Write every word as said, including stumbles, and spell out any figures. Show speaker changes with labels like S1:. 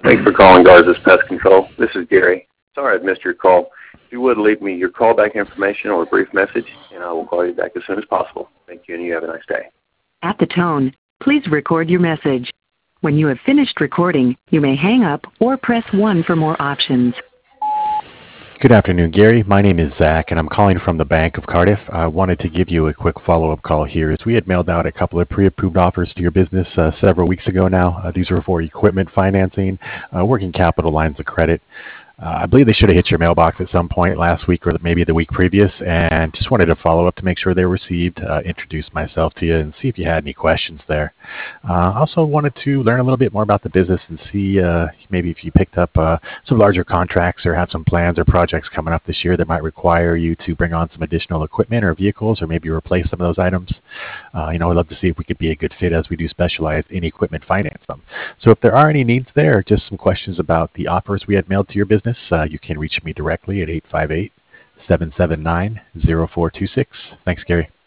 S1: Thanks for calling Garza's Pest Control. This is Gary. Sorry I've missed your call. If you would, leave me your callback information or a brief message, and I will call you back as soon as possible. Thank you, and you have a nice day.
S2: At the tone, please record your message. When you have finished recording, you may hang up or press one for more options.
S3: Good afternoon, Gary. My name is Zach, and I'm calling from the Bank of Cardiff. I wanted to give you a quick follow-up call here, as we had mailed out a couple of pre-approved offers to your business uh, several weeks ago now. Uh, these were for equipment financing, uh, working capital lines of credit. Uh, I believe they should have hit your mailbox at some point last week or maybe the week previous, and just wanted to follow up to make sure they were received, uh, introduce myself to you, and see if you had any questions there. Uh, also wanted to learn a little bit more about the business and see uh, maybe if you picked up uh, some larger contracts or have some plans or projects coming up this year that might require you to bring on some additional equipment or vehicles, or maybe replace some of those items. Uh, you know, I'd love to see if we could be a good fit, as we do specialize in equipment finance. Them. So if there are any needs there, just some questions about the offers we had mailed to your business, Uh, you can reach me directly at eight five eight, seven seven nine, zero four two six. Thanks, Gary.